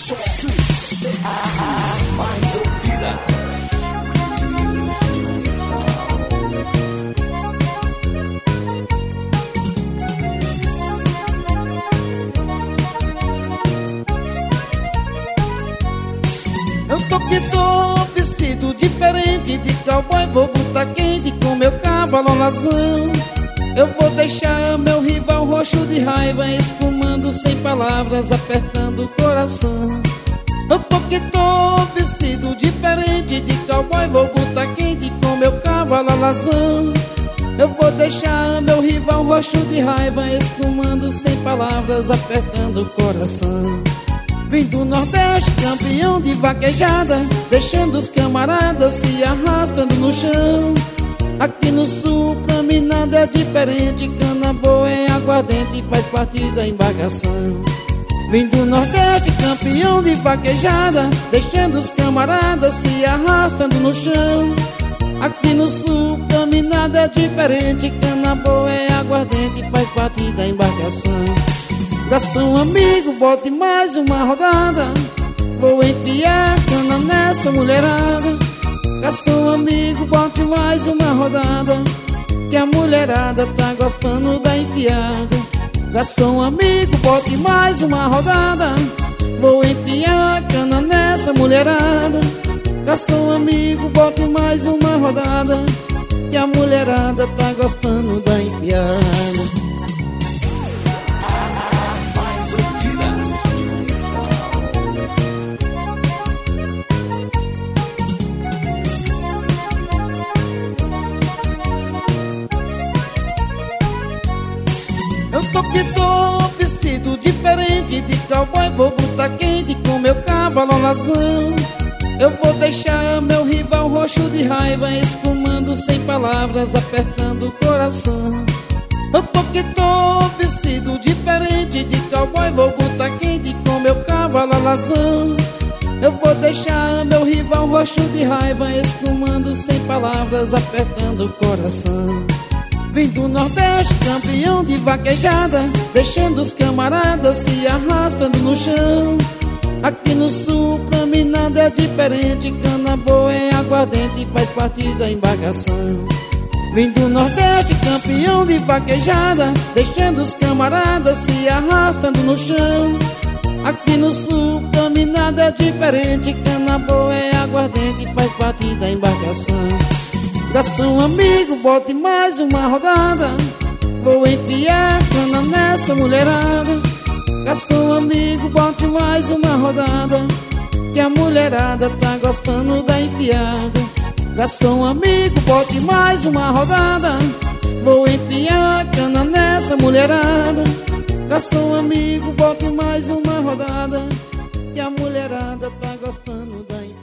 mais ouvida. Eu tô que tô vestido diferente de cowboy, vou botar quente com meu cavalo lazão. Eu vou deixar meu rival roxo de raiva, escumando sem palavras, apertando o coração. Eu tô que tô vestido diferente de cowboy, vou botar quente com meu cavalo lazão. Eu vou deixar meu rival roxo de raiva, escumando sem palavras, apertando o coração. Vim do Nordeste, campeão de vaquejada, deixando os camaradas se arrastando no chão. Aqui no Sul, pra mim nada é diferente, cana boa é aguardente, faz parte da embarcação. Vim do Nordeste, campeão de vaquejada, deixando os camaradas se arrastando no chão. Aqui no Sul, pra mim nada é diferente, cana boa é aguardente, faz parte da embarcação. Garçom amigo, bote mais uma rodada, vou enfiar cana nessa mulherada. Garçom amigo, bote mais uma rodada, que a mulherada tá gostando da enfiada. Garçom amigo, bote mais uma rodada, vou enfiar cana nessa mulherada. Garçom amigo, bote mais uma rodada, que a mulherada tá gostando da enfiada. Eu tô que tô vestido diferente de cowboy, vou botar quente com meu cavalo lazão. Eu vou deixar meu rival roxo de raiva, escumando sem palavras, apertando o coração. Eu tô que tô vestido diferente de cowboy, vou botar quente com meu cavalo lazão. Eu vou deixar meu rival roxo de raiva, escumando sem palavras, apertando o coração. Vim do Nordeste, campeão de vaquejada, deixando os camaradas se arrastando no chão. Aqui no Sul, pra mim nada é diferente, cana boa é aguardente, faz parte da embarcação. Vim do Nordeste, campeão de vaquejada, deixando os camaradas se arrastando no chão. Aqui no Sul, pra mim nada é diferente, cana boa é aguardente, faz parte da embarcação. Garçom amigo, bote mais uma rodada, vou enfiar cana nessa mulherada. Garçom amigo, bote mais uma rodada, que a mulherada tá gostando da enfiada. Garçom amigo, bote mais uma rodada, vou enfiar cana nessa mulherada. Garçom amigo, bote mais uma rodada, que a mulherada tá gostando da enfiada.